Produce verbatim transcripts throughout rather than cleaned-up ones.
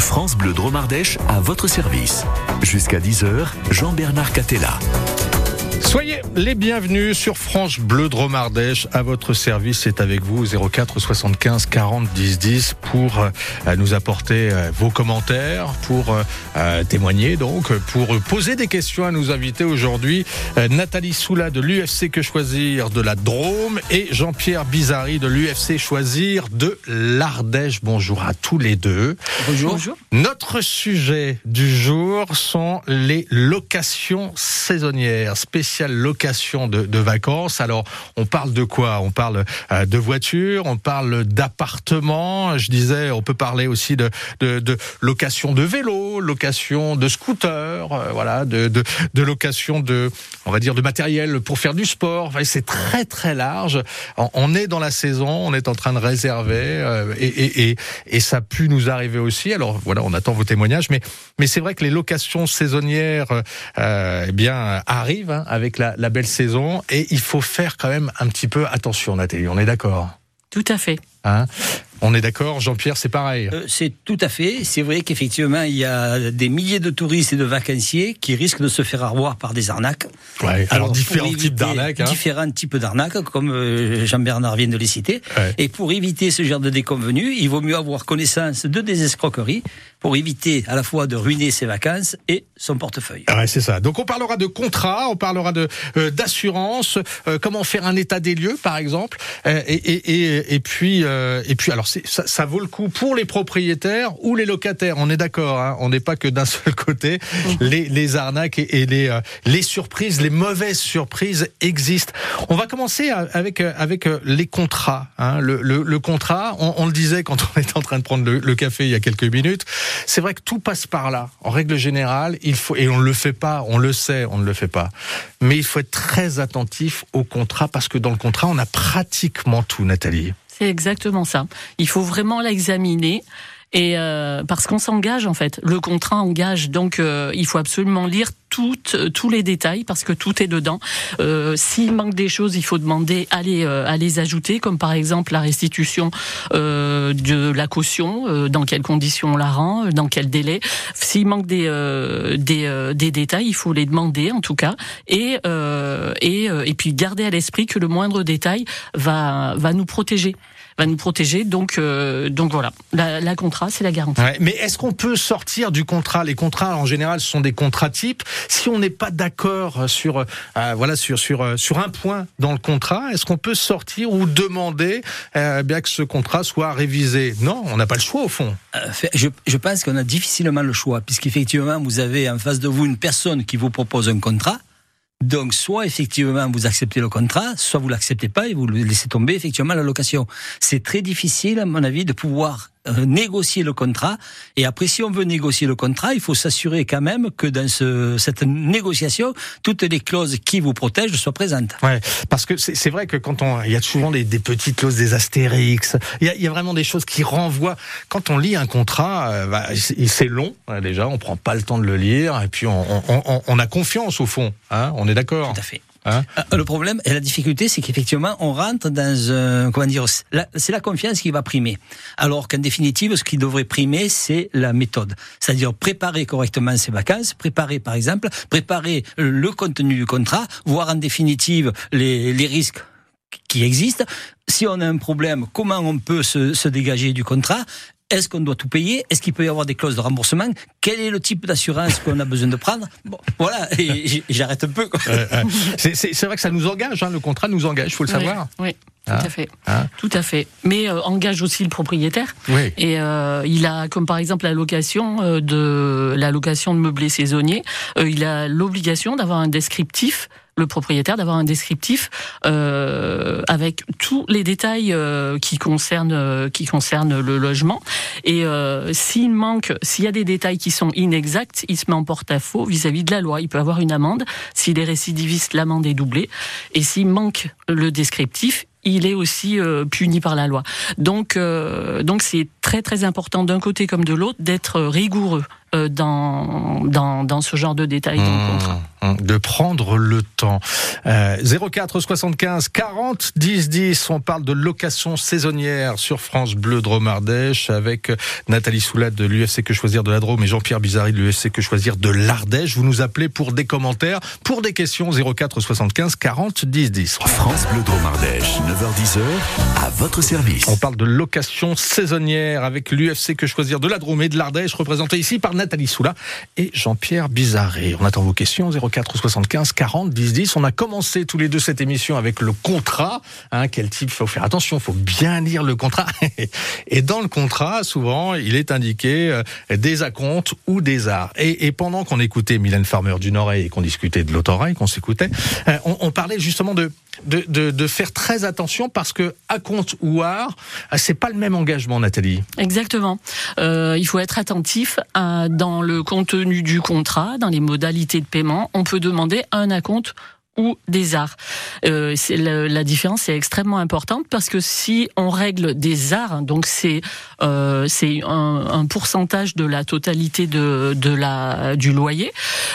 France Bleu Drôme Ardèche à votre service. Jusqu'à dix heures, Jean-Bernard Catella. Soyez les bienvenus sur France Bleu Drôme Ardèche. À votre service, c'est avec vous zéro quatre soixante-quinze quarante dix dix pour euh, nous apporter euh, vos commentaires, pour euh, témoigner donc, pour poser des questions à nos invités aujourd'hui. Euh, Nathalie Soula de l'U F C Que Choisir de la Drôme et Jean-Pierre Bizarri de l'U F C Choisir de l'Ardèche. Bonjour à tous les deux. Bonjour. Bonjour. Notre sujet du jour sont les locations saisonnières, spéciales location de, de vacances. Alors, on parle de quoi ? On parle euh, de voitures, on parle d'appartements. Je disais, on peut parler aussi de, de, de location de vélo, location de scooter, euh, voilà, de, de, de location de, on va dire, de matériel pour faire du sport. Enfin, c'est très très large. On, on est dans la saison, on est en train de réserver euh, et, et, et, et ça a pu nous arriver aussi. Alors voilà, on attend vos témoignages, mais mais c'est vrai que les locations saisonnières, euh, eh bien, arrivent hein, avec La, la belle saison et il faut faire quand même un petit peu attention, Nathalie, on est d'accord ? Tout à fait. Hein ? On est d'accord, Jean-Pierre, c'est pareil. Euh, c'est tout à fait. C'est vrai qu'effectivement, il y a des milliers de touristes et de vacanciers qui risquent de se faire avoir par des arnaques. Ouais, alors, alors différents types d'arnaques. Hein. Différents types d'arnaques, comme euh, Jean-Bernard vient de les citer. Ouais. Et pour éviter ce genre de déconvenus, il vaut mieux avoir connaissance de des escroqueries pour éviter à la fois de ruiner ses vacances et son portefeuille. Ouais, c'est ça. Donc on parlera de contrat, on parlera de euh, d'assurance, euh, comment faire un état des lieux, par exemple, euh, et, et, et, et puis euh, et puis alors c'est, ça, ça vaut le coup pour les propriétaires ou les locataires. On est d'accord, hein, on n'est pas que d'un seul côté. Mmh. Les, les arnaques et, et les euh, les surprises, les mauvaises surprises existent. On va commencer avec avec les contrats. Hein. Le, le, le contrat, on, on le disait quand on était en train de prendre le, le café il y a quelques minutes. C'est vrai que tout passe par là. En règle générale, il faut, et on ne le fait pas, on le sait, on ne le fait pas. Mais il faut être très attentif au contrat parce que dans le contrat, on a pratiquement tout, Nathalie. C'est exactement ça. Il faut vraiment l'examiner. Et euh, parce qu'on s'engage en fait, le contrat engage, donc euh, il faut absolument lire toutes, tous les détails parce que tout est dedans. Euh, s'il manque des choses, il faut demander à les, euh, à les ajouter, comme par exemple la restitution euh, de la caution, euh, dans quelles conditions on la rend, dans quel délai. S'il manque des, euh, des, euh, des détails, il faut les demander en tout cas, et, euh, et, euh, et puis garder à l'esprit que le moindre détail va, va nous protéger. va nous protéger, donc euh, donc voilà, la, la contrat, c'est la garantie. Ouais, mais est-ce qu'on peut sortir du contrat ? Les contrats, en général, ce sont des contrats types. Si on n'est pas d'accord sur euh, voilà sur sur sur un point dans le contrat, est-ce qu'on peut sortir ou demander euh, bien que ce contrat soit révisé ? Non, on n'a pas le choix au fond. Euh, je, je pense qu'on a difficilement le choix, puisqu'effectivement, vous avez en face de vous une personne qui vous propose un contrat. Donc, soit effectivement vous acceptez le contrat, soit vous l'acceptez pas et vous laissez tomber effectivement la location. C'est très difficile, à mon avis, de pouvoir euh, négocier le contrat. Et après, si on veut négocier le contrat, il faut s'assurer quand même que dans ce, cette négociation, toutes les clauses qui vous protègent soient présentes. Ouais, parce que c'est, c'est vrai que quand on, il y a souvent des, des petites clauses, des astérix. Il y a, il y a vraiment des choses qui renvoient. Quand on lit un contrat, euh, bah, c'est, c'est long hein, déjà. On prend pas le temps de le lire et puis on, on, on, on a confiance au fond. Hein, on est d'accord. Tout à fait. Hein euh, le problème et la difficulté, c'est qu'effectivement, on rentre dans un, comment dire, la, c'est la confiance qui va primer. Alors qu'en définitive, ce qui devrait primer, c'est la méthode. C'est-à-dire préparer correctement ses vacances, préparer, par exemple, préparer le contenu du contrat, voir en définitive les, les risques qui existent. Si on a un problème, comment on peut se, se dégager du contrat ? Est-ce qu'on doit tout payer ? Est-ce qu'il peut y avoir des clauses de remboursement ? Quel est le type d'assurance qu'on a besoin de prendre ? Bon, voilà, et j'arrête un peu. Quoi. Euh, euh, c'est, c'est, c'est vrai que ça nous engage, hein, le contrat nous engage, il faut le savoir. Oui, oui. Tout Ah. à fait, Ah. tout à fait. Mais euh, engage aussi le propriétaire. Oui. Et euh, il a, comme par exemple la location euh, de la location de meublés saisonniers, euh, il a l'obligation d'avoir un descriptif. Le propriétaire d'avoir un descriptif euh, avec tous les détails euh, qui concernent euh, qui concernent le logement. Et euh, s'il manque, s'il y a des détails qui sont inexacts, il se met en porte-à-faux vis-à-vis de la loi. Il peut avoir une amende. S'il est récidiviste, l'amende est doublée. Et s'il manque le descriptif, il est aussi euh, puni par la loi. Donc, euh, donc c'est très très important d'un côté comme de l'autre d'être rigoureux euh, dans, dans, dans ce genre de détails dans le contrat. De prendre le temps. Euh, zéro quatre soixante-quinze quarante dix dix, on parle de location saisonnière sur France Bleu Drôme Ardèche avec Nathalie Soulade de l'U F C Que Choisir de la Drôme et Jean-Pierre Bizarri de l'U F C Que Choisir de l'Ardèche. Vous nous appelez pour des commentaires, pour des questions. Zéro quatre soixante-quinze quarante dix dix. France Bleu Drôme Ardèche, neuf heures dix, à votre service. On parle de location saisonnière avec l'U F C Que Choisir de la Drôme et de l'Ardèche, représenté ici par Nathalie Soulade et Jean-Pierre Bizarri. On attend vos questions. Zéro quatre soixante-quinze quarante dix dix. On a commencé tous les deux cette émission avec le contrat. Hein, quel type? Il faut faire attention, il faut bien lire le contrat. Et dans le contrat, souvent, il est indiqué euh, des acomptes ou des arts. Et, et pendant qu'on écoutait Mylène Farmer d'une oreille et qu'on discutait de l'autre oreille, qu'on s'écoutait, euh, on, on parlait justement de De, de, de faire très attention parce que acompte ou art, c'est pas le même engagement, Nathalie. Exactement. Euh, il faut être attentif à, dans le contenu du contrat, dans les modalités de paiement, on peut demander un acompte ou des arts. Euh, c'est la, la différence est extrêmement importante parce que si on règle des arts, donc c'est euh, c'est un, un pourcentage de la totalité de, de la du loyer.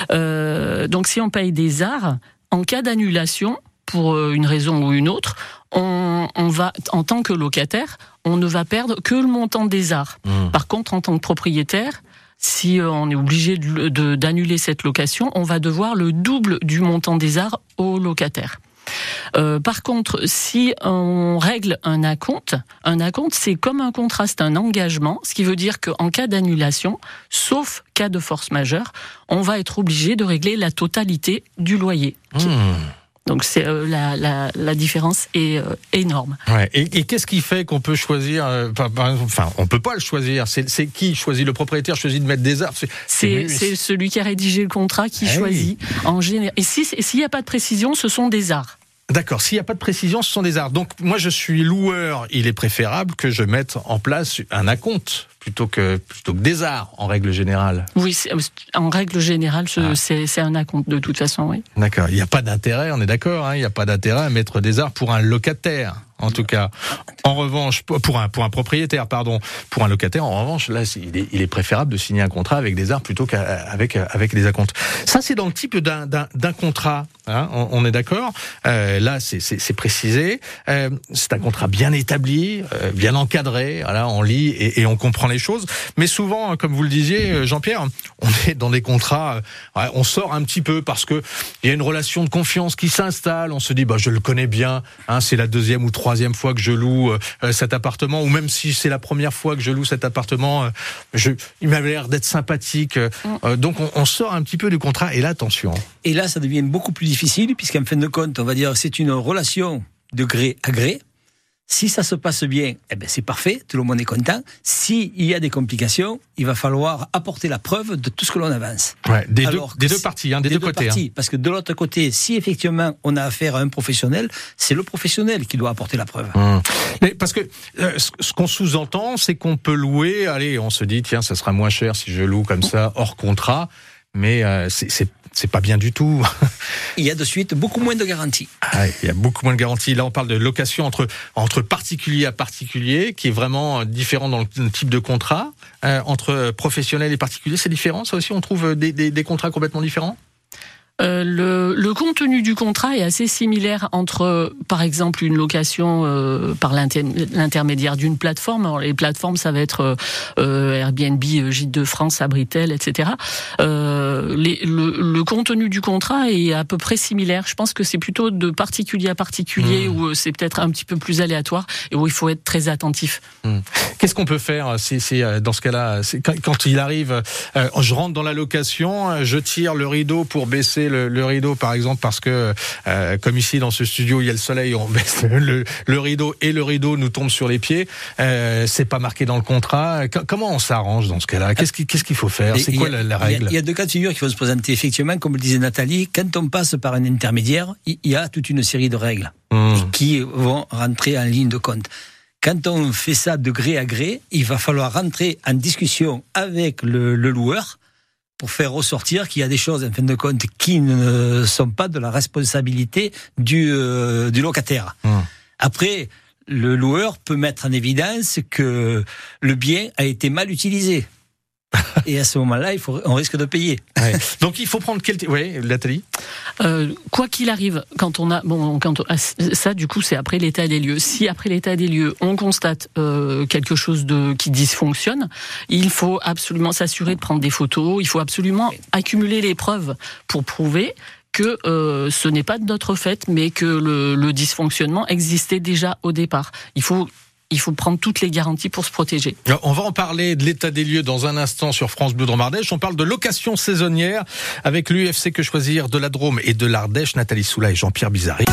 Euh, donc si on paye des arts, en cas d'annulation, pour une raison ou une autre, on, on va, en tant que locataire, on ne va perdre que le montant des arts. Mmh. Par contre, en tant que propriétaire, si on est obligé de, de, d'annuler cette location, on va devoir le double du montant des arts au locataire. Euh, par contre, si on règle un acompte, un acompte, c'est comme un contrat, c'est un engagement, ce qui veut dire qu'en cas d'annulation, sauf cas de force majeure, on va être obligé de régler la totalité du loyer. Mmh. Donc c'est euh, la, la, la différence est euh, énorme. Ouais. Et, et qu'est-ce qui fait qu'on peut choisir euh, Enfin, on peut pas le choisir. C'est, c'est qui choisit? Le propriétaire choisit de mettre des arts. C'est, c'est, c'est, c'est celui qui a rédigé le contrat qui hey. choisit en général. Et si s'il n'y a pas de précision, ce sont des arts. D'accord, s'il n'y a pas de précision, ce sont des arts. Donc moi je suis loueur, il est préférable que je mette en place un acompte plutôt que, plutôt que des arts en règle générale. Oui, c'est, en règle générale, ce, ah. c'est, c'est un acompte de toute façon, oui. D'accord, il n'y a pas d'intérêt, on est d'accord, hein, il n'y a pas d'intérêt à mettre des arts pour un locataire. En tout cas, en revanche, pour un pour un propriétaire, pardon, pour un locataire, en revanche, là, il est, il est préférable de signer un contrat avec des arts plutôt qu'avec avec des acomptes. Ça, c'est dans le type d'un d'un, d'un contrat. Hein, on, on est d'accord. Euh, là, c'est, c'est, c'est précisé. Euh, c'est un contrat bien établi, euh, bien encadré. Voilà, on lit et, et on comprend les choses. Mais souvent, comme vous le disiez, Jean-Pierre, on est dans des contrats. Euh, on sort un petit peu parce que il y a une relation de confiance qui s'installe. On se dit, bah, je le connais bien. Hein, c'est la deuxième ou troisième troisième fois que je loue euh, cet appartement, ou même si c'est la première fois que je loue cet appartement, euh, je, il m'avait l'air d'être sympathique. Euh, donc on, on sort un petit peu du contrat. Et là, attention. Et là, ça devient beaucoup plus difficile, puisqu'en fin de compte, on va dire c'est une relation de gré à gré. Si ça se passe bien, eh ben c'est parfait, tout le monde est content. S'il y a des complications, il va falloir apporter la preuve de tout ce que l'on avance. Ouais, des, deux, des deux parties, hein, des, des deux, deux côtés. Parties, hein. Parce que de l'autre côté, si effectivement on a affaire à un professionnel, c'est le professionnel qui doit apporter la preuve. Mmh. Mais parce que euh, ce qu'on sous-entend, c'est qu'on peut louer, allez, on se dit, tiens, ça sera moins cher si je loue comme ça, hors contrat, mais euh, c'est, c'est C'est pas bien du tout. Il y a de suite beaucoup moins de garanties. Ah, il y a beaucoup moins de garanties. Là, on parle de location entre entre particulier à particulier, qui est vraiment différent dans le type de contrat. Euh, entre professionnel et particulier, c'est différent. Ça aussi, on trouve des, des, des contrats complètement différents. Euh, le, le contenu du contrat est assez similaire entre, par exemple, une location euh, par l'inter, l'intermédiaire d'une plateforme. Alors, les plateformes, ça va être euh, Airbnb, Gîtes de France, Abritel, et cetera. Euh, les, le, le contenu du contrat est à peu près similaire. Je pense que c'est plutôt de particulier à particulier, mmh. où c'est peut-être un petit peu plus aléatoire et où il faut être très attentif. Mmh. Qu'est-ce qu'on peut faire c'est, c'est, dans ce cas-là c'est, quand, quand il arrive, euh, je rentre dans la location, je tire le rideau pour baisser Le, le rideau, par exemple, parce que euh, comme ici dans ce studio il y a le soleil, on baisse le, le rideau et le rideau nous tombe sur les pieds. Euh, c'est pas marqué dans le contrat. Qu- comment on s'arrange dans ce cas-là? Qu'est-ce, qui, qu'est-ce qu'il faut faire? C'est quoi a, la, la règle? Il y, y a deux cas de figure qu'il faut se présenter. Effectivement, comme le disait Nathalie, quand on passe par un intermédiaire, il y a toute une série de règles mmh. qui vont rentrer en ligne de compte. Quand on fait ça de gré à gré, il va falloir rentrer en discussion avec le, le loueur pour faire ressortir qu'il y a des choses, en fin de compte, qui ne sont pas de la responsabilité du, euh, du locataire. Mmh. Après, le loueur peut mettre en évidence que le bien a été mal utilisé. et à ce moment-là, il faut, on risque de payer. Ouais. Donc il faut prendre quel... Oui, Nathalie euh, Quoi qu'il arrive, quand on a... Bon, quand on, ça, du coup, c'est après l'état des lieux. Si après l'état des lieux, on constate euh, quelque chose de qui dysfonctionne, il faut absolument s'assurer de prendre des photos, il faut absolument accumuler les preuves pour prouver que euh, ce n'est pas de notre fait, mais que le, le dysfonctionnement existait déjà au départ. Il faut... Il faut prendre toutes les garanties pour se protéger. On va en parler de l'état des lieux dans un instant sur France Bleu Drôme-Ardèche. On parle de location saisonnière avec l'U F C Que Choisir de la Drôme et de l'Ardèche, Nathalie Soula et Jean-Pierre Bizarri.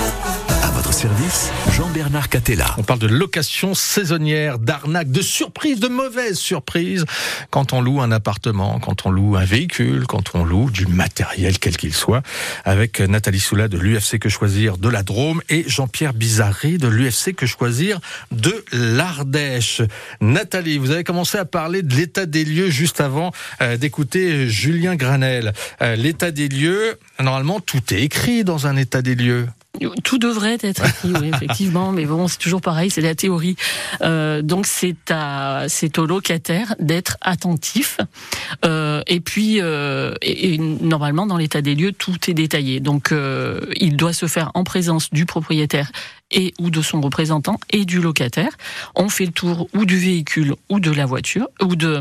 À votre service, Jean-Bernard Catella. On parle de location saisonnière, d'arnaque, de surprise, de mauvaise surprise quand on loue un appartement, quand on loue un véhicule, quand on loue du matériel quel qu'il soit, avec Nathalie Soula de l'U F C Que Choisir de la Drôme et Jean-Pierre Bizarri de l'U F C Que Choisir de l'Ardèche. Nathalie, vous avez commencé à parler de l'état des lieux juste avant euh, d'écouter Julien Granel. Euh, l'état des lieux, normalement tout est écrit dans un état des lieux. Tout devrait être écrit, oui, effectivement, mais bon, c'est toujours pareil, c'est la théorie. Euh, donc c'est à, c'est au locataire d'être attentif. Euh, et puis, euh, et, et normalement, dans l'état des lieux, tout est détaillé. Donc, euh, il doit se faire en présence du propriétaire et ou de son représentant et du locataire. On fait le tour ou du véhicule ou de la voiture ou de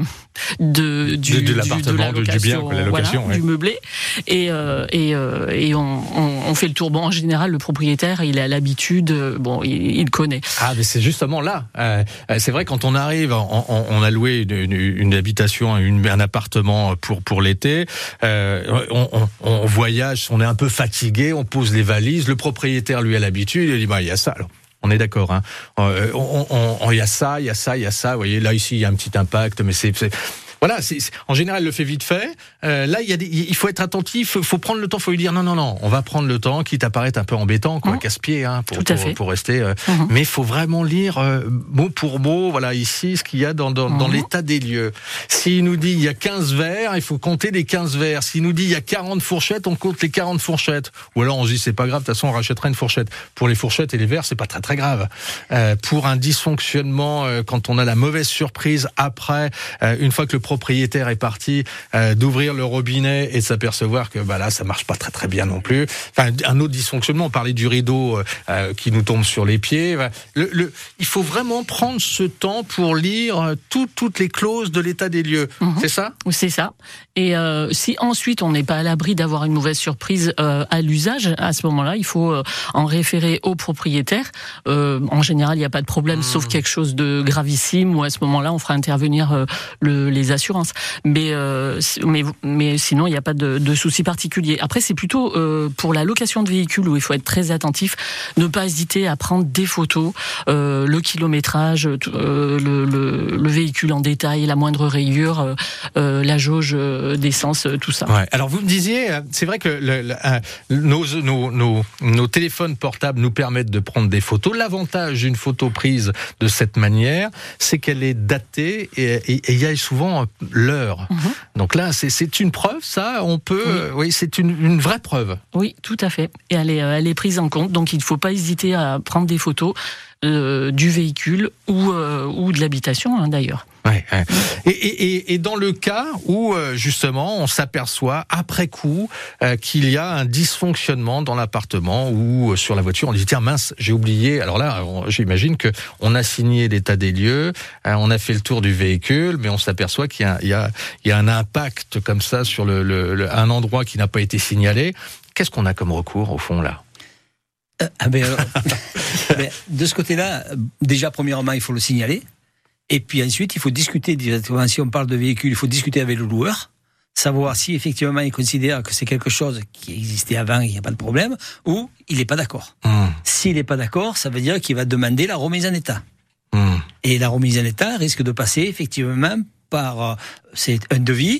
de du de, de l'appartement, du, de la du bien, la location, voilà, ouais. du meublé et euh, et euh, et on, on on fait le tour. Bon, en général, le propriétaire, il a l'habitude, bon, il, il connaît. Ah, mais c'est justement là. Euh, c'est vrai, quand on arrive, on, on, on a loué une, une, une habitation, une, un appartement pour pour l'été. Euh, on, on, on voyage, on est un peu fatigué, on pose les valises. Le propriétaire, lui, a l'habitude. Il dit, bah, il y a ça. Alors, on est d'accord. Hein. Euh, on, on, on, il y a ça, il y a ça, il y a ça. Vous voyez, là ici, il y a un petit impact, mais c'est, c'est... Voilà, c'est, c'est, en général, il le fait vite fait. Euh, là, il, y a des, il faut être attentif, il faut prendre le temps, il faut lui dire non, non, non, on va prendre le temps, quitte à paraître un peu embêtant, quoi, mmh. casse-pied, hein, pour, Tout à pour, fait. pour rester. Euh, mmh. Mais il faut vraiment lire euh, mot pour mot, voilà, ici, ce qu'il y a dans, dans, mmh. dans l'état des lieux. S'il nous dit il y a quinze verres, il faut compter les quinze verres. S'il nous dit il y a quarante fourchettes, on compte les quarante fourchettes. Ou alors on se dit c'est pas grave, de toute façon on rachètera une fourchette. Pour les fourchettes et les verres, c'est pas très très grave. Euh, pour un dysfonctionnement, euh, quand on a la mauvaise surprise après, euh, une fois que le propriétaire est parti, euh, d'ouvrir le robinet et de s'apercevoir que bah là ça marche pas très très bien non plus. Enfin, un autre dysfonctionnement, on parlait du rideau euh, qui nous tombe sur les pieds. Le, le, il faut vraiment prendre ce temps pour lire tout, toutes les clauses de l'état des lieux. Mmh. C'est ça ? C'est ça. Et euh, si ensuite on n'est pas à l'abri d'avoir une mauvaise surprise euh, à l'usage, à ce moment-là, il faut euh, en référer au propriétaire. Euh, en général, il n'y a pas de problème, mmh. sauf quelque chose de gravissime, où à ce moment-là, on fera intervenir euh, le, les assurances. Mais Euh, mais, mais sinon, il n'y a pas de, de souci particulier. Après, c'est plutôt euh, pour la location de véhicules où il faut être très attentif, ne pas hésiter à prendre des photos, euh, le kilométrage, euh, le, le, le véhicule en détail, la moindre rayure, euh, euh, la jauge d'essence, tout ça. Ouais. Alors, vous me disiez, c'est vrai que le, le, euh, nos, nos, nos, nos téléphones portables nous permettent de prendre des photos. L'avantage d'une photo prise de cette manière, c'est qu'elle est datée et il y a souvent l'heure. Mmh. Donc là, c'est, c'est une preuve, ça. On peut, oui, euh, oui c'est une, une vraie preuve. Oui, tout à fait. Et elle est, elle est prise en compte. Donc il ne faut pas hésiter à prendre des photos euh, du véhicule ou, euh, ou de l'habitation, hein, d'ailleurs. Ouais, ouais. Et, et, et dans le cas où euh, justement on s'aperçoit après coup euh, qu'il y a un dysfonctionnement dans l'appartement ou euh, sur la voiture, on dit tiens mince j'ai oublié. Alors là on, j'imagine que on a signé l'état des lieux, hein, on a fait le tour du véhicule, mais on s'aperçoit qu'il y a, il y a, il y a un impact comme ça sur le, le, le, un endroit qui n'a pas été signalé. Qu'est-ce qu'on a comme recours au fond là? euh, ah ben alors, ben, de ce côté-là, déjà premièrement il faut le signaler. Et puis ensuite, il faut discuter directement, si on parle de véhicule, il faut discuter avec le loueur, savoir si effectivement il considère que c'est quelque chose qui existait avant et il n'y a pas de problème, ou il n'est pas d'accord. Mmh. S'il n'est pas d'accord, ça veut dire qu'il va demander la remise en état. Mmh. Et la remise en état risque de passer effectivement par c'est un devis,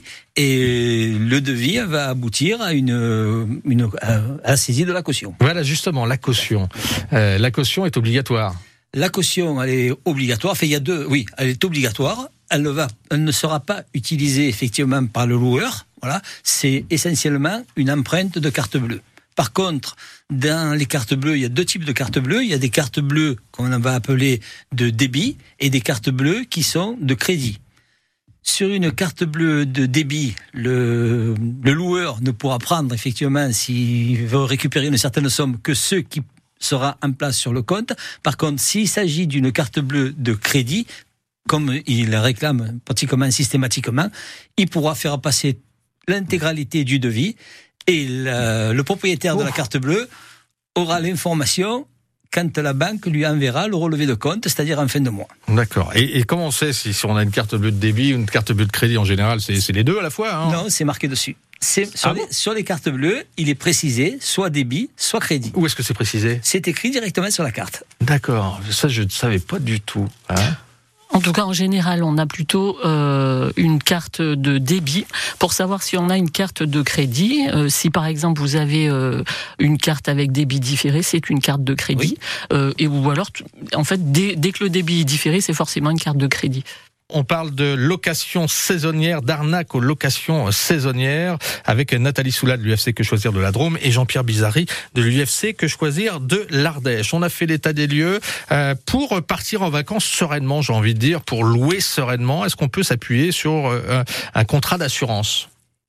et le devis va aboutir à une, une à la saisie de la caution. Voilà, justement, la caution. Euh, la caution est obligatoire. La caution, elle est obligatoire. Enfin, il y a deux. Oui, elle est obligatoire. Elle ne va, elle ne sera pas utilisée effectivement par le loueur. Voilà, c'est essentiellement une empreinte de carte bleue. Par contre, dans les cartes bleues, il y a deux types de cartes bleues. Il y a des cartes bleues qu'on va appeler de débit et des cartes bleues qui sont de crédit. Sur une carte bleue de débit, le, le loueur ne pourra prendre effectivement, s'il veut récupérer une certaine somme, que ce qui sera en place sur le compte. Par contre, s'il s'agit d'une carte bleue de crédit, comme il réclame pratiquement systématiquement, il pourra faire passer l'intégralité du devis et le, le propriétaire de la carte bleue aura l'information quand la banque lui enverra le relevé de compte, c'est-à-dire en fin de mois. D'accord. Et, et comment on sait si, si on a une carte bleue de débit ou une carte bleue de crédit en général? C'est, c'est les deux à la fois, hein? Non, c'est marqué dessus. C'est, sur, ah les, bon sur les cartes bleues, il est précisé soit débit, soit crédit. Où est-ce que c'est précisé? C'est écrit directement sur la carte. D'accord. Ça, je ne savais pas du tout. Hein? En tout cas, en général, on a plutôt euh, une carte de débit pour savoir si on a une carte de crédit. Euh, si par exemple vous avez euh, une carte avec débit différé, c'est une carte de crédit. Oui. Euh, et ou alors, en fait, dès, dès que le débit est différé, c'est forcément une carte de crédit. On parle de location saisonnière, d'arnaque aux locations saisonnières, avec Nathalie Soula de l'U F C Que Choisir de la Drôme et Jean-Pierre Bizarri de l'U F C Que Choisir de l'Ardèche. On a fait l'état des lieux euh, pour partir en vacances sereinement, j'ai envie de dire, pour louer sereinement. Est-ce qu'on peut s'appuyer sur euh, un contrat d'assurance?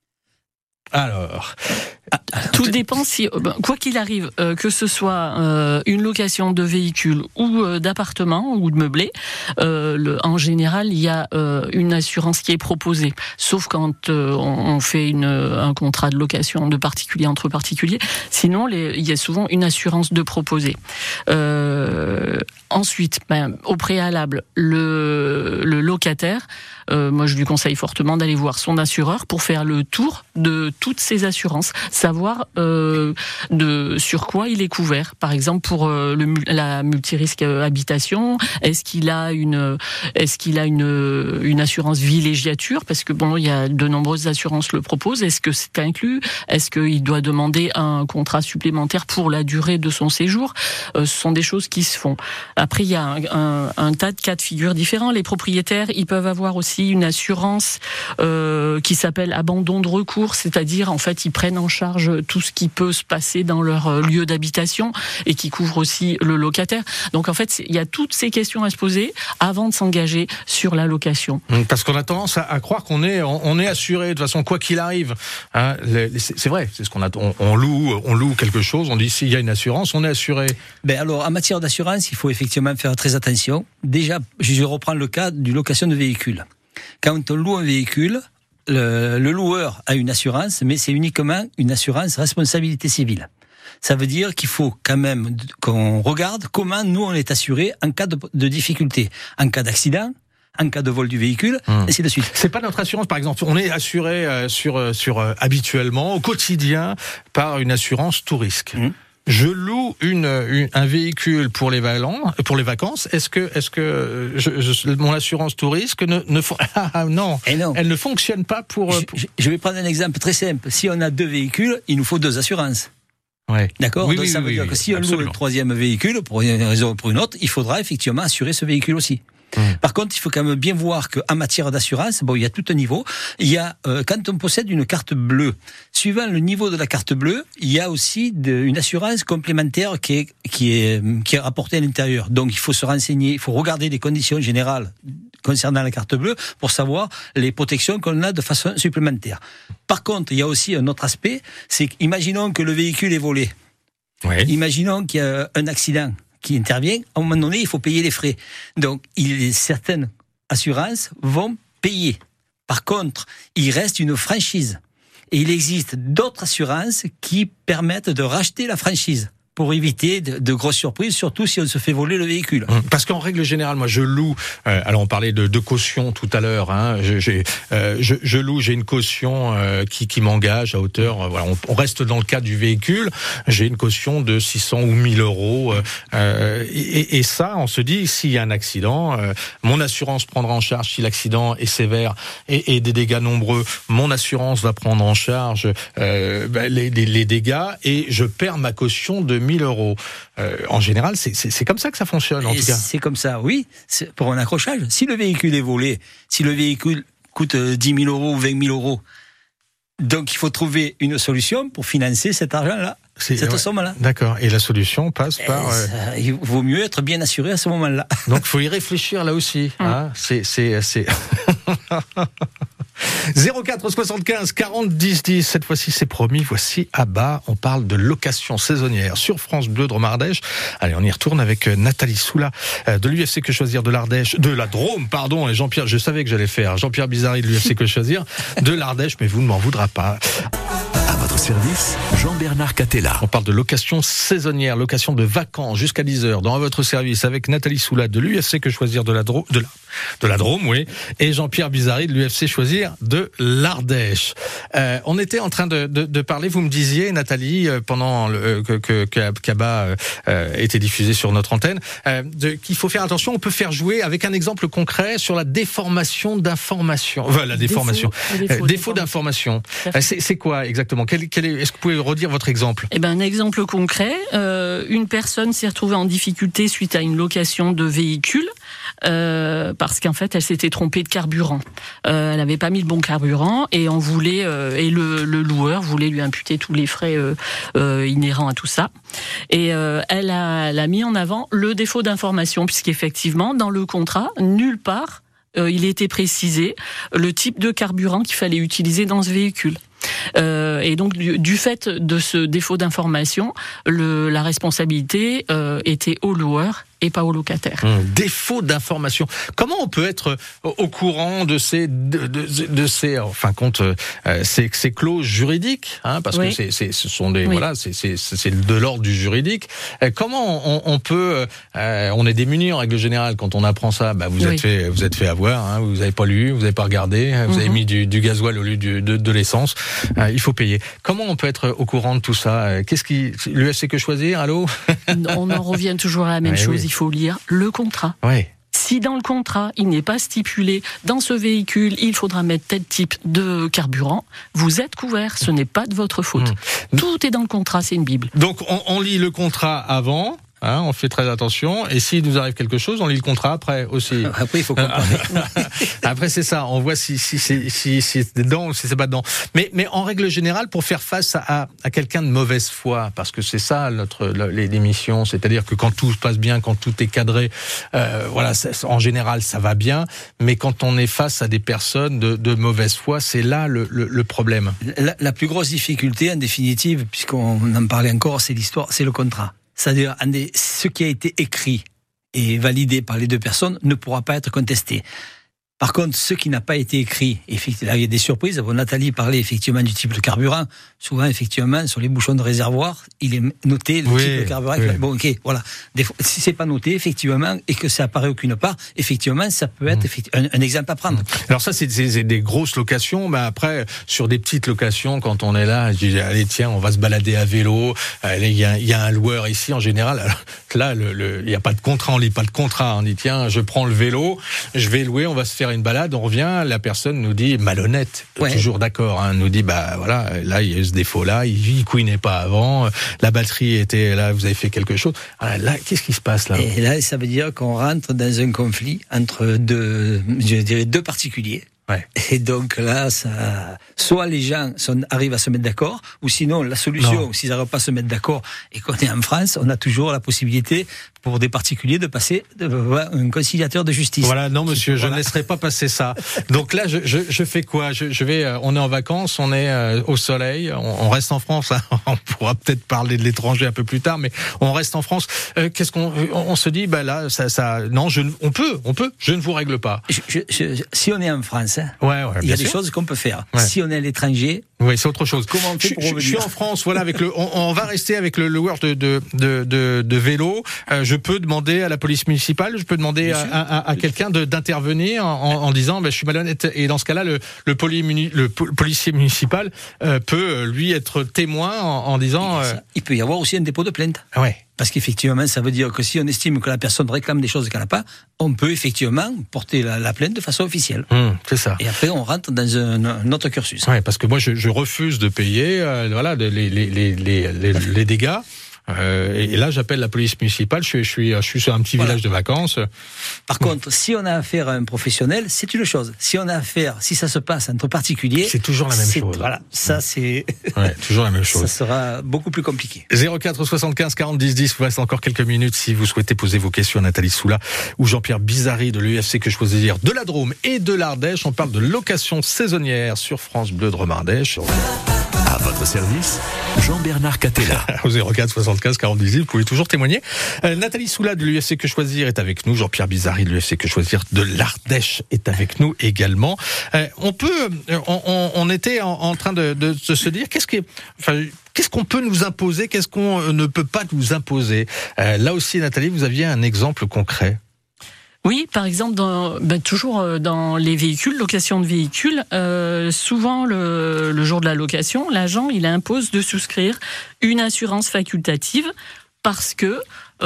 Alors... Tout dépend si, quoi qu'il arrive, euh, que ce soit euh, une location de véhicule ou euh, d'appartement ou de meublé, euh, le, en général, il y a euh, une assurance qui est proposée. Sauf quand euh, on, on fait une, un contrat de location de particulier entre particuliers. Sinon, les, il y a souvent une assurance de proposer. Euh, ensuite, ben, au préalable, le, le locataire, euh, moi je lui conseille fortement d'aller voir son assureur pour faire le tour de toutes ses assurances. Savoir euh, de sur quoi il est couvert. Par exemple, pour euh, le, la multirisque habitation, est-ce qu'il a une, est-ce qu'il a une, une assurance villégiature? Parce que bon, il y a de nombreuses assurances le proposent. Est-ce que c'est inclus? Est-ce qu'il doit demander un contrat supplémentaire pour la durée de son séjour? euh, Ce sont des choses qui se font. Après, il y a un, un, un tas de cas de figure différents. Les propriétaires, ils peuvent avoir aussi une assurance euh, qui s'appelle abandon de recours, c'est-à-dire en fait, ils prennent en charge tout ce qui peut se passer dans leur lieu d'habitation et qui couvre aussi le locataire. Donc en fait, il y a toutes ces questions à se poser avant de s'engager sur la location. Parce qu'on a tendance à, à croire qu'on est, on est assuré de toute façon quoi qu'il arrive. Hein, c'est, c'est vrai, c'est ce qu'on a. On, on loue, on loue quelque chose. On dit s'il y a une assurance, on est assuré. Ben alors en matière d'assurance, il faut effectivement faire très attention. Déjà, je reprends le cas du location de véhicule. Quand on loue un véhicule, Le, le loueur a une assurance, mais c'est uniquement une assurance responsabilité civile. Ça veut dire qu'il faut quand même qu'on regarde comment nous on est assuré en cas de, de difficulté, en cas d'accident, en cas de vol du véhicule, mmh. ainsi de suite. C'est pas notre assurance, par exemple. On est assuré euh, sur sur euh, habituellement au quotidien par une assurance tout risque. Mmh. Je loue une, une, un véhicule pour les, valents, pour les vacances. Est-ce que, est-ce que je, je, mon assurance tout risque ne, ne ah, non, Et non, elle ne fonctionne pas pour, pour... Je, je vais prendre un exemple très simple. Si on a deux véhicules, il nous faut deux assurances. Ouais. D'accord. Oui, Donc oui, ça oui, veut dire oui, que si on absolument. loue le troisième véhicule pour une raison ou pour une autre, il faudra effectivement assurer ce véhicule aussi. Mmh. Par contre, il faut quand même bien voir qu'en matière d'assurance, bon, il y a tout un niveau. Il y a euh, quand on possède une carte bleue, suivant le niveau de la carte bleue, il y a aussi de, une assurance complémentaire qui est qui est qui est rapportée à l'intérieur. Donc, il faut se renseigner, il faut regarder les conditions générales concernant la carte bleue pour savoir les protections qu'on a de façon supplémentaire. Par contre, il y a aussi un autre aspect, c'est qu'imaginons que le véhicule est volé. Ouais. Imaginons qu'il y a un accident qui intervient, à un moment donné, il faut payer les frais. Donc, il, certaines assurances vont payer. Par contre, il reste une franchise. Et il existe d'autres assurances qui permettent de racheter la franchise pour éviter de, de grosses surprises, surtout si on se fait voler le véhicule. Parce qu'en règle générale, moi, je loue. Euh, alors, on parlait de, de caution tout à l'heure. Hein, je, j'ai, euh, je, je loue. J'ai une caution euh, qui, qui m'engage à hauteur. Euh, voilà, on, on reste dans le cadre du véhicule. J'ai une caution de six cents ou mille euros. Euh, et, et ça, on se dit, s'il y a un accident, euh, mon assurance prendra en charge si l'accident est sévère et, et des dégâts nombreux. Mon assurance va prendre en charge euh, bah, les, les, les dégâts et je perds ma caution de mille euros. Euh, en général, c'est, c'est, c'est comme ça que ça fonctionne, en Et tout cas. C'est comme ça, oui. C'est pour un accrochage. Si le véhicule est volé, si le véhicule coûte dix mille euros ou vingt mille euros, donc il faut trouver une solution pour financer cet argent-là, c'est, cette ouais, somme-là. D'accord. Et la solution passe par... Euh... Ça, il vaut mieux être bien assuré à ce moment-là. Donc, il faut y réfléchir là aussi. Mmh. Hein. C'est... c'est, c'est... zéro quatre soixante-quinze quarante dix dix, cette fois-ci c'est promis, voici Abba, on parle de location saisonnière sur France Bleu Drôme Ardèche. Allez, on y retourne avec Nathalie Soula de l'U F C Que Choisir de l'Ardèche, de la Drôme, pardon, et Jean-Pierre, je savais que j'allais faire, Jean-Pierre Bizarri de l'U F C Que Choisir de l'Ardèche, mais vous ne m'en voudrez pas. À votre service, Jean-Bernard Catella. On parle de location saisonnière, location de vacances jusqu'à dix heures dans votre service avec Nathalie Soula de l'U F C Que Choisir de la Drôme, de la, de la Drôme, oui, et Jean-Pierre Bizarri de l'U F C Choisir de l'Ardèche. Euh, on était en train de, de, de parler, vous me disiez, Nathalie, pendant le, que, que, que Kaba euh, était diffusé sur notre antenne, euh, de, qu'il faut faire attention, on peut faire jouer avec un exemple concret sur la déformation d'information. Enfin, la déformation. Défaut, défaut, euh, défaut d'information. Euh, c'est, c'est quoi exactement? Quel, quel est, est-ce que vous pouvez redire votre exemple? Eh ben, un exemple concret, euh, une personne s'est retrouvée en difficulté suite à une location de véhicule, euh, parce qu'en fait, elle s'était trompée de carburant. Euh, elle n'avait pas mis le bon carburant et on voulait, euh, et le, le loueur voulait lui imputer tous les frais euh, euh, inhérents à tout ça. Et euh, elle, a, elle a mis en avant le défaut d'information, puisqu'effectivement, dans le contrat, nulle part, euh, il était précisé le type de carburant qu'il fallait utiliser dans ce véhicule. Euh, et donc du, du fait de ce défaut d'information, le, la responsabilité euh, était au loueur et pas au locataire. Mmh, défaut d'information. Comment on peut être au courant de ces, de, de, de ces, en fin de compte, euh, ces, ces clauses juridiques, hein, parce oui. que c'est, c'est, ce sont des, oui. voilà, c'est, c'est, c'est de l'ordre du juridique. Euh, comment on, on peut, euh, on est démunis en règle générale quand on apprend ça. Bah, vous oui. êtes fait, vous êtes fait avoir, hein, vous avez pas lu, vous avez pas regardé, vous mmh. avez mis du, du gasoil au lieu du, de, de l'essence. Euh, il faut payer. Comment on peut être au courant de tout ça? Qu'est-ce qui, l'U F C Que Choisir, allô? On en revient toujours à la même ouais, chose. Oui. Il faut lire le contrat. Oui. Si dans le contrat, il n'est pas stipulé, dans ce véhicule, il faudra mettre tel type de carburant, vous êtes couvert, ce n'est pas de votre faute. Mmh. Tout est dans le contrat, c'est une Bible. Donc on, on lit le contrat avant, hein, on fait très attention, et s'il nous arrive quelque chose, on lit le contrat après aussi. Après, il faut comparer. Après, c'est ça, on voit si, si, si, si, si c'est dedans ou si c'est pas dedans. Mais, mais en règle générale, pour faire face à, à quelqu'un de mauvaise foi, parce que c'est ça notre l'émission, c'est-à-dire que quand tout se passe bien, quand tout est cadré, euh, voilà, en général, ça va bien, mais quand on est face à des personnes de, de mauvaise foi, c'est là le, le, le problème. La, la plus grosse difficulté, en définitive, puisqu'on en parlait encore, c'est l'histoire, c'est le contrat. C'est-à-dire, ce qui a été écrit et validé par les deux personnes ne pourra pas être contesté. Par contre, ce qui n'a pas été écrit, effectivement, là, il y a des surprises. Bon, Nathalie parlait effectivement du type de carburant. Souvent, effectivement, sur les bouchons de réservoir, il est noté le oui, type de carburant. Oui. Bon, ok, voilà. Des fois, si c'est pas noté, effectivement, et que ça apparaît aucune part, effectivement, ça peut être mmh. un, un exemple à prendre. Alors ça, c'est, c'est des grosses locations, mais après, sur des petites locations, quand on est là, je dis, allez, tiens, on va se balader à vélo. Allez, il y a, il y a un loueur ici, en général. Alors, là, le, le, il n'y a pas de contrat, on lit pas de contrat. On dit, tiens, je prends le vélo, je vais louer, on va se faire une balade, on revient, la personne nous dit, malhonnête, ouais. toujours d'accord, hein, nous dit, bah voilà, là il y a ce défaut-là, il, il couinait pas avant, la batterie était là, vous avez fait quelque chose. Alors là, qu'est-ce qui se passe là? Et là, ça veut dire qu'on rentre dans un conflit entre deux, je dirais deux particuliers. Ouais. Et donc là, ça, soit les gens sont, arrivent à se mettre d'accord, ou sinon la solution, non. s'ils n'arrivent pas à se mettre d'accord et qu'on est en France, on a toujours la possibilité pour des particuliers de passer devant un conciliateur de justice. Voilà, non monsieur, voilà. Je ne laisserai pas passer ça. Donc là, je, je, je fais quoi? je, je vais, on est en vacances, on est euh, au soleil, on, on reste en France. Hein. On pourra peut-être parler de l'étranger un peu plus tard, mais on reste en France. Euh, qu'est-ce qu'on, on, on se dit? Bah là, ça, ça, non, je, on peut, on peut. Je ne vous règle pas. Je, je, je, si on est en France. Ouais, ouais, il y a sûr. des choses qu'on peut faire. Ouais. Si on est à l'étranger, oui, c'est autre chose. Comment on fait pour je, je, je suis en France, voilà, avec le, on, on va rester avec le loueur de de de de, de vélo. Euh, je peux demander à la police municipale, je peux demander à, à, à quelqu'un de, d'intervenir en, en disant, ben, je suis malhonnête. Et dans ce cas-là, le le, poli, le policier municipal euh, peut lui être témoin en, en disant. Euh... Il peut y avoir aussi un dépôt de plainte. Ouais. Parce qu'effectivement, ça veut dire que si on estime que la personne réclame des choses qu'elle n'a pas, on peut effectivement porter la, la plainte de façon officielle. Mmh, c'est ça. Et après, on rentre dans un, un autre cursus. Ouais, parce que moi, je, je refuse de payer, euh, voilà, les, les, les, les, les, les dégâts. Euh, et là, j'appelle la police municipale. Je suis, je suis, je suis sur un petit voilà. village de vacances. Par bon. contre, si on a affaire à un professionnel, c'est une chose. Si on a affaire, si ça se passe entre particuliers, c'est toujours la même chose. Voilà, ça c'est. Ouais, toujours la même chose. Ça sera beaucoup plus compliqué. zéro quatre soixante-quinze quarante dix dix. Il vous reste encore quelques minutes si vous souhaitez poser vos questions à Nathalie Soula ou Jean-Pierre Bizarri de l'U F C Que Choisir de la Drôme et de l'Ardèche. On parle de location saisonnière sur France Bleu Drôme Ardèche. À votre service, Jean-Bernard Catella. Au zéro quatre soixante-quinze quarante dix, vous pouvez toujours témoigner. Euh, Nathalie Soula de l'U F C Que Choisir est avec nous. Jean-Pierre Bizarri de l'U F C Que Choisir de l'Ardèche est avec nous également. Euh, on peut, on, on, on était en, en train de, de, de se dire, qu'est-ce qui, enfin, qu'est-ce qu'on peut nous imposer, qu'est-ce qu'on ne peut pas nous imposer. Euh, là aussi, Nathalie, vous aviez un exemple concret. Oui, par exemple, dans, ben, toujours dans les véhicules, location de véhicules, euh, souvent le, le jour de la location, l'agent il impose de souscrire une assurance facultative parce que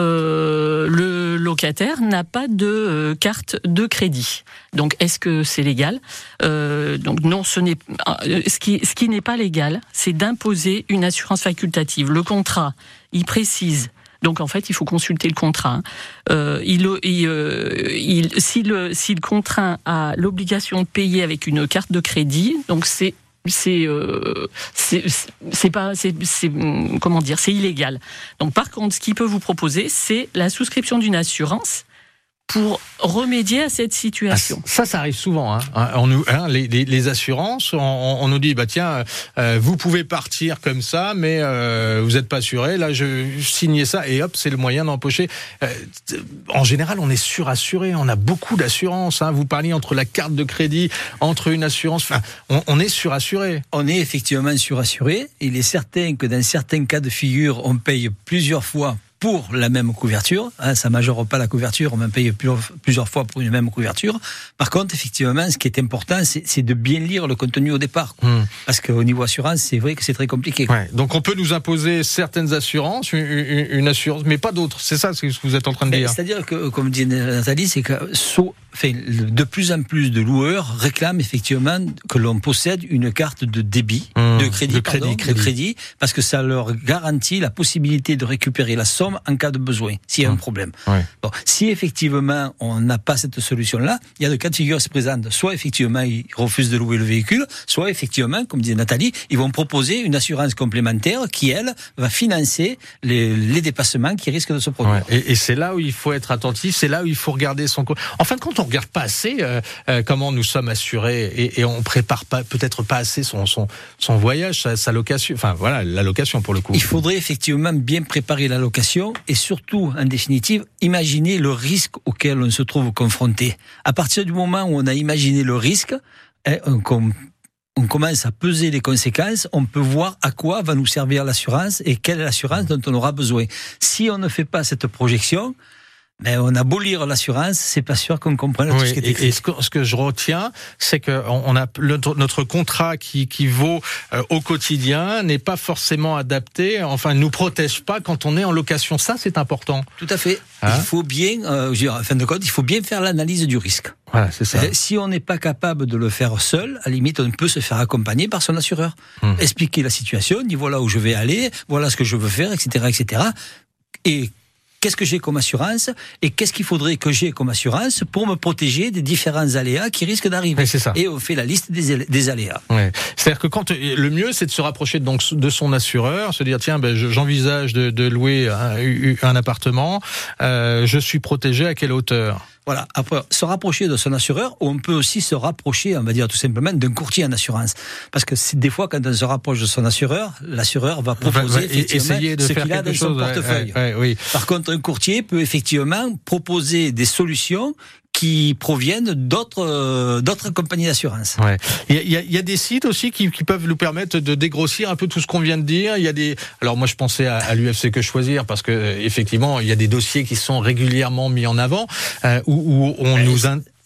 euh, le locataire n'a pas de euh, carte de crédit. Donc, est-ce que c'est légal ? euh, Donc non, ce n'est euh, ce qui ce qui n'est pas légal, c'est d'imposer une assurance facultative. Le contrat, il précise. Donc en fait, il faut consulter le contrat. Euh, il, il, il, si, le, si le contrat a l'obligation de payer avec une carte de crédit, donc c'est c'est euh, c'est, c'est pas c'est, c'est comment dire, c'est illégal. Donc par contre, ce qu'il peut vous proposer, c'est la souscription d'une assurance pour remédier à cette situation. Ça, ça arrive souvent. Hein. On nous, hein, les, les, les assurances, on, on nous dit, bah tiens, euh, vous pouvez partir comme ça, mais euh, vous n'êtes pas assuré. Là, je signais ça et hop, c'est le moyen d'empocher. Euh, en général, on est surassuré. On a beaucoup d'assurances. Hein. Vous parliez entre la carte de crédit, entre une assurance. Enfin, on, on est surassuré. On est effectivement surassuré. Il est certain que dans certains cas de figure, on paye plusieurs fois pour la même couverture, hein, ça ne majore pas la couverture, on en paye plusieurs fois pour une même couverture. Par contre, effectivement, ce qui est important, c'est, c'est de bien lire le contenu au départ. Mmh. Parce qu'au niveau assurance, c'est vrai que c'est très compliqué. Ouais, donc on peut nous imposer certaines assurances, une, une, une assurance, mais pas d'autres. C'est ça ce que vous êtes en train de dire. C'est-à-dire que, comme dit Nathalie, c'est que so, enfin, de plus en plus de loueurs réclament effectivement que l'on possède une carte de débit, mmh. de crédit, de pardon, crédit, crédit. de crédit, parce que ça leur garantit la possibilité de récupérer la somme en cas de besoin, s'il y a mmh. un problème. Ouais. Bon, si effectivement on n'a pas cette solution-là, il y a deux cas de figure qui se présentent. Soit effectivement ils refusent de louer le véhicule, soit effectivement, comme disait Nathalie, ils vont proposer une assurance complémentaire qui, elle, va financer les, les dépassements qui risquent de se produire. Ouais. Et, et c'est là où il faut être attentif, c'est là où il faut regarder son... En fin de compte, on regarde pas assez euh, euh, comment nous sommes assurés et, et on prépare pas, peut-être pas assez son, son, son voyage, sa, sa location, enfin voilà, la location pour le coup. Il faudrait effectivement bien préparer la location et surtout, en définitive, imaginer le risque auquel on se trouve confronté. À partir du moment où on a imaginé le risque, on, on commence à peser les conséquences, on peut voir à quoi va nous servir l'assurance et quelle est l'assurance dont on aura besoin. Si on ne fait pas cette projection, mais on a beau lire l'assurance, c'est pas sûr qu'on comprenne oui, tout ce qui est écrit. Et ce que, ce que je retiens, c'est que on a le, notre contrat qui, qui vaut euh, au quotidien n'est pas forcément adapté. Enfin, ne nous protège pas quand on est en location. Ça, c'est important. Tout à fait. Hein? Il faut bien, euh, je veux dire, en fin de compte, il faut bien faire l'analyse du risque. Voilà, c'est ça. Et si on n'est pas capable de le faire seul, à la limite, on peut se faire accompagner par son assureur. Hum. Expliquer la situation, dire voilà où je vais aller, voilà ce que je veux faire, et cetera, et cetera. Et qu'est-ce que j'ai comme assurance et qu'est-ce qu'il faudrait que j'ai comme assurance pour me protéger des différents aléas qui risquent d'arriver. Oui, c'est ça. Et on fait la liste des, des aléas. Ouais. C'est-à-dire que quand le mieux, c'est de se rapprocher donc de son assureur, se dire tiens, ben j'envisage de, de louer un, un appartement, euh, je suis protégé à quelle hauteur? Voilà. Après, se rapprocher de son assureur, ou on peut aussi se rapprocher, on va dire tout simplement, d'un courtier en assurance. Parce que c'est, des fois, quand on se rapproche de son assureur, l'assureur va proposer va, va effectivement essayer de ce faire qu'il a dans chose, son portefeuille. Ouais, ouais, oui. Par contre, un courtier peut effectivement proposer des solutions qui proviennent d'autres euh, d'autres compagnies d'assurance. Ouais. Il y a, il y a des sites aussi qui, qui peuvent nous permettre de dégrossir un peu tout ce qu'on vient de dire. Il y a des. Alors moi je pensais à, à l'U F C Que Choisir parce que effectivement il y a des dossiers qui sont régulièrement mis en avant euh, où, où on ouais, nous. In...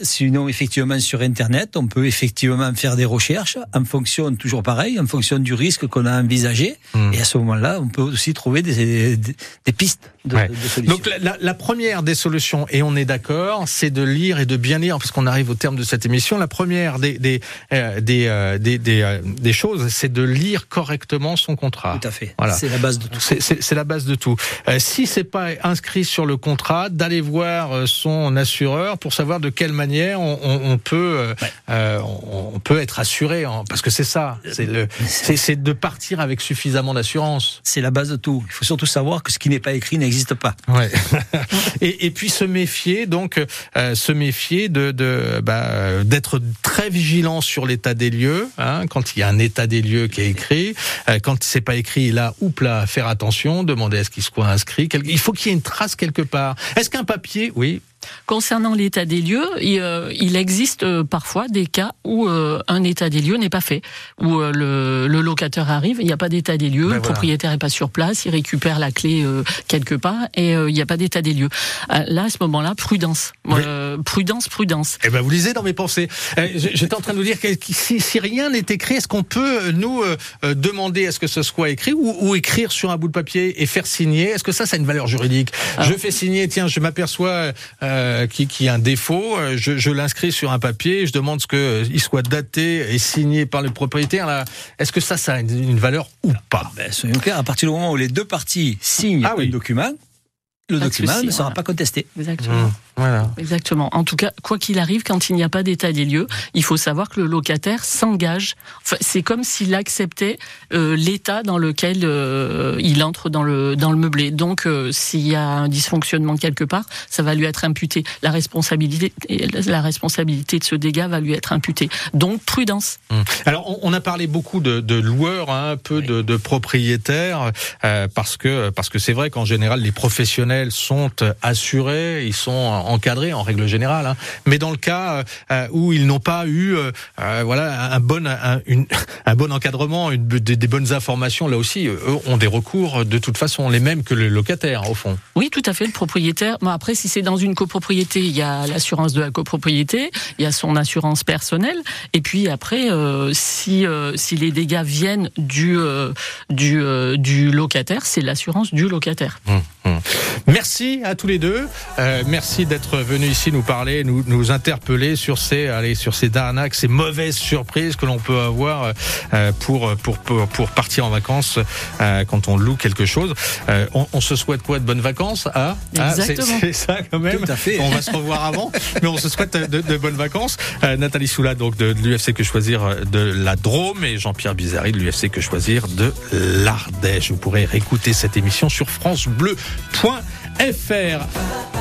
sinon effectivement sur Internet, on peut effectivement faire des recherches en fonction, toujours pareil, en fonction du risque qu'on a envisagé. Mmh. Et à ce moment-là, on peut aussi trouver des, des, des pistes de, ouais. de solutions. Donc la, la, la première des solutions, et on est d'accord, c'est de lire et de bien lire, parce qu'on arrive au terme de cette émission. La première des des euh, des, euh, des, des, euh, des choses, c'est de lire correctement son contrat. Tout à fait. Voilà. C'est la base de tout. C'est, c'est, c'est la base de tout. Euh, si c'est pas inscrit sur le contrat, d'aller voir son assureur pour savoir de quelle manière on, on, on peut euh, ouais. euh, on, on peut être assuré, hein, parce que c'est ça. C'est le c'est, c'est de partir avec suffisamment d'assurance. C'est la base de tout. Il faut surtout savoir que ce qui n'est pas écrit n'existe pas. Ouais. et, et puis se méfier, donc euh, se méfier de, de bah, d'être très vigilant sur l'état des lieux. Hein, quand il y a un état des lieux qui est écrit, euh, quand c'est pas écrit, là, oups là, faire attention, demander à ce qu'il soit inscrit. Il faut qu'il y ait une trace quelque part. Est-ce qu'un papier, oui. Concernant l'état des lieux, il, euh, il existe euh, parfois des cas où euh, un état des lieux n'est pas fait, où euh, le, le locataire arrive, il n'y a pas d'état des lieux, ben le voilà. propriétaire n'est pas sur place, il récupère la clé euh, quelque part et euh, il n'y a pas d'état des lieux. Euh, là, à ce moment-là, prudence, oui. euh, prudence, prudence. Eh ben, vous lisez dans mes pensées. Euh, j'étais en train de vous dire que si, si rien n'est écrit, est-ce qu'on peut nous euh, demander à ce que ce soit écrit ou, ou écrire sur un bout de papier et faire signer? Est-ce que ça, ça a une valeur juridique? ah. Je fais signer, tiens, je m'aperçois. Euh, Qui, qui a un défaut, je, je l'inscris sur un papier, je demande ce que il soit daté et signé par le propriétaire. Là, est-ce que ça, ça a une, une valeur ou pas? Ben, soyons clairs, à partir du moment où les deux parties signent ah, oui. le document, le pas document souci, ne sera voilà. pas contesté. Exactement. Mmh. Voilà. Exactement. En tout cas, quoi qu'il arrive, quand il n'y a pas d'état des lieux, il faut savoir que le locataire s'engage. Enfin, c'est comme s'il acceptait euh, l'état dans lequel euh, il entre dans le dans le meublé. Donc, euh, s'il y a un dysfonctionnement quelque part, ça va lui être imputé. La responsabilité, la responsabilité de ce dégât va lui être imputée. Donc, prudence. Mmh. Alors, on, on a parlé beaucoup de, de loueurs, hein, un peu oui. de, de propriétaires, euh, parce que parce que c'est vrai qu'en général, les professionnels sont assurés, ils sont encadrés en règle générale, hein. Mais dans le cas euh, où ils n'ont pas eu euh, voilà un bon un, une, un bon encadrement, une, des, des bonnes informations, là aussi eux ont des recours de toute façon les mêmes que le locataire au fond. Oui, tout à fait. Le propriétaire. Bon, après, si c'est dans une copropriété, il y a l'assurance de la copropriété, il y a son assurance personnelle, et puis après, euh, si euh, si les dégâts viennent du euh, du euh, du locataire, c'est l'assurance du locataire. Mmh, mmh. Merci à tous les deux. Euh, merci d'être venus ici nous parler, nous, nous interpeller sur ces, allez, sur ces arnaques, ces mauvaises surprises que l'on peut avoir euh, pour, pour, pour, pour partir en vacances euh, quand on loue quelque chose. Euh, on, on se souhaite quoi? De bonnes vacances? Ah, Exactement. Ah, c'est, c'est ça quand même. Tout à fait. On va se revoir avant, mais on se souhaite de, de bonnes vacances. Euh, Nathalie Soula, donc de, de l'U F C Que Choisir de la Drôme, et Jean-Pierre Bizarri de l'U F C Que Choisir de l'Ardèche. Vous pourrez réécouter cette émission sur francebleu point fr.